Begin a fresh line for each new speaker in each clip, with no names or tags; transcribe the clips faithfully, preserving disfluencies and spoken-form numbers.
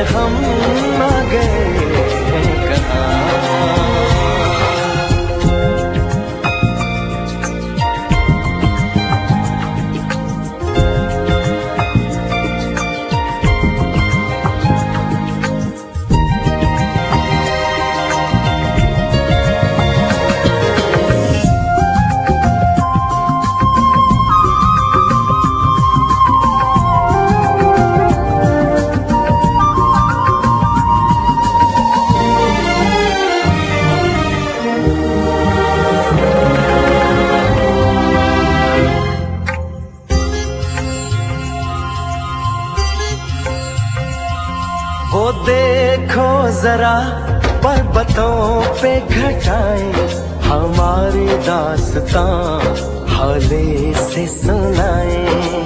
हम आ गए हैं कहाँ। वो देखो जरा पर्वतों पे घटाएं, हमारी दास्तां हौले से सुनाएं।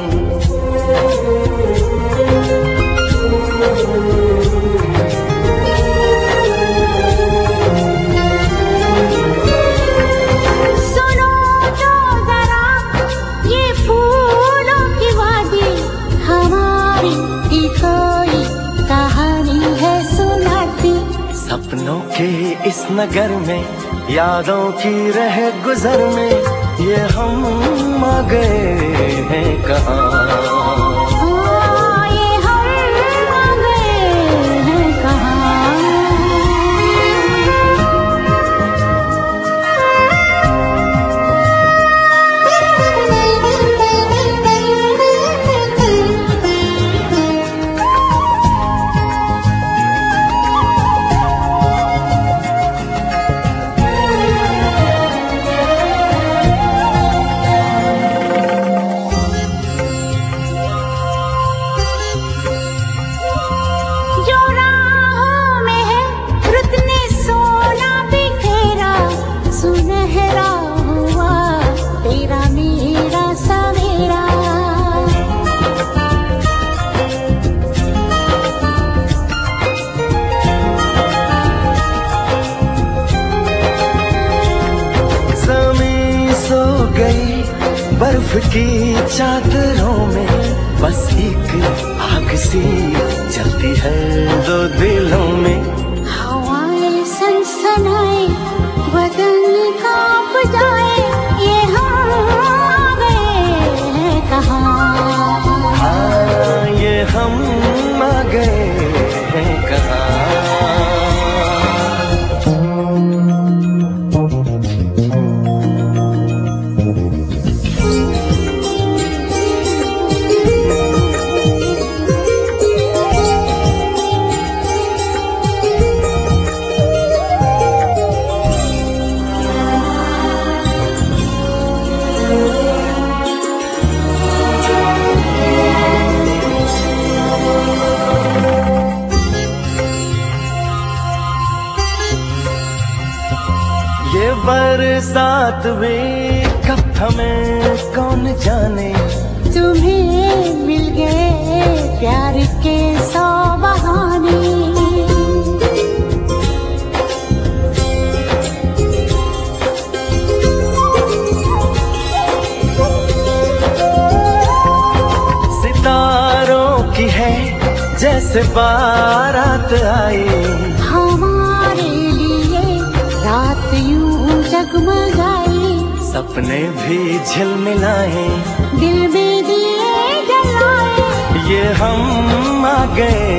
सपनों के इस नगर में, यादों की रह गुजर में, ये हम आ गए हैं कहाँ। बर्फ की चादरों में बस एक आग सी जलती है दो दिलों में।
हवाएं सनसनाए, बदन कांप जाए, ये हम आ गए हैं कहाँ।
हाँ, ये हम आ गए हैं कहाँ। ये बरसात में कब थमे कौन जाने,
तुम्हें मिल गए प्यार के सौ बहाने।
सितारों की है जैसे बारात आई,
हमारे लिए रात यूं जगमगाई।
सपने भी झिलमिलाए,
दिल में दिए जलाए,
ये हम आ गए